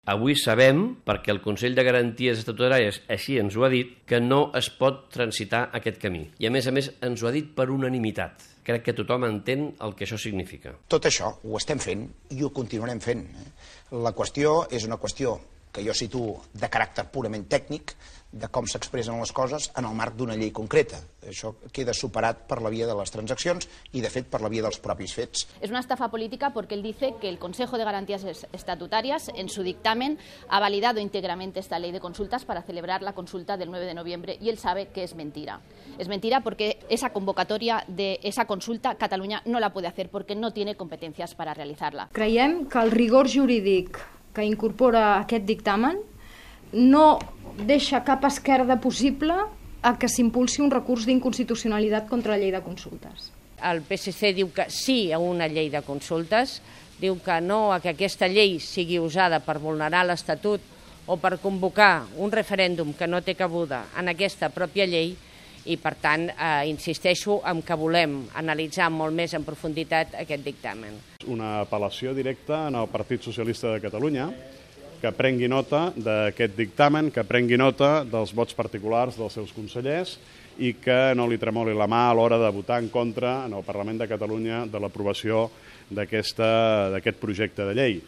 Avui sabem, perquè el Consell de Garanties Estatutàries així ens ho ha dit, que no es pot transitar aquest camí. I a més, ens ho ha dit per unanimitat. Crec que tothom entén el que això significa. Tot això ho estem fent i ho continuarem fent. La qüestió és una qüestió que jo situo de caràcter purament tècnic, de com s'expressen les coses en el marc d'una llei concreta. Això queda superat per la vía de las transaccions y, de fet, per la vía dels propis fets. Es una estafa política porque él dice que el Consejo de Garantías Estatutarias, en su dictamen, ha validado íntegramente esta ley de consultas para celebrar la consulta del 9 de noviembre y él sabe que es mentira. Es mentira porque esa convocatoria de esa consulta Cataluña no la puede hacer porque no tiene competencias para realizarla. Creiem que el rigor jurídic que incorpora aquest dictamen no deixa cap esquerda possible a que s'impulsi un recurs d'inconstitucionalitat contra la llei de consultes. El PSC diu que sí a una llei de consultes, diu que no a que aquesta llei sigui usada per vulnerar l'Estatut o per convocar un referèndum que no té cabuda en aquesta pròpia llei i, per tant, insisteixo en que volem analitzar molt més en profunditat aquest dictamen. Una apel·lació directa al Partit Socialista de Catalunya que prengui nota d'aquest dictamen, que prengui nota dels vots particulars dels seus consellers i que no li tremoli la mà a l'hora de votar en contra en el Parlament de Catalunya de l'aprovació d'aquest projecte de llei.